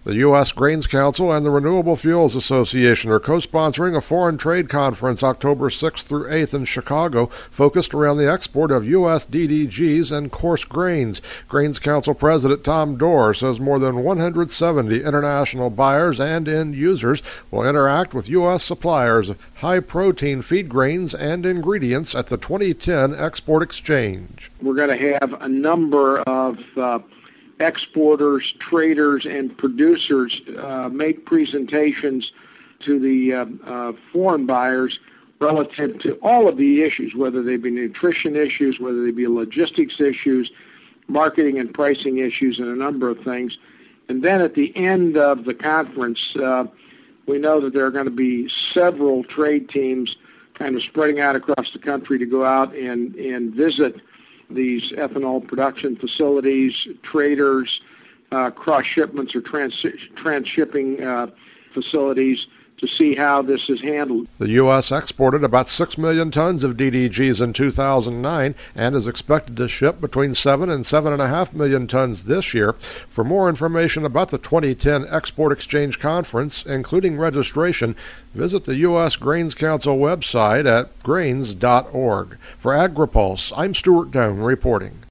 The U.S. Grains Council and the Renewable Fuels Association are co-sponsoring a foreign trade conference October 6th through 8th in Chicago, focused around the export of U.S. DDGs and coarse grains. Grains Council President Tom Dorr says more than 170 international buyers and end users will interact with U.S. suppliers of high-protein feed grains and ingredients at the 2010 Export Exchange. We're going to have a number of exporters, traders, and producers make presentations to the foreign buyers relative to all of the issues, whether they be nutrition issues, whether they be logistics issues, marketing and pricing issues, and a number of things. And then at the end of the conference, we know that there are going to be several trade teams kind of spreading out across the country to go out and visit these ethanol production facilities, traders, cross shipments or trans-shipping facilities to see how this is handled. The U.S. exported about 6 million tons of DDGs in 2009 and is expected to ship between 7 and 7.5 million tons this year. For more information about the 2010 Export Exchange Conference, including registration, visit the U.S. Grains Council website at grains.org. For AgriPulse, I'm Stuart Doan reporting.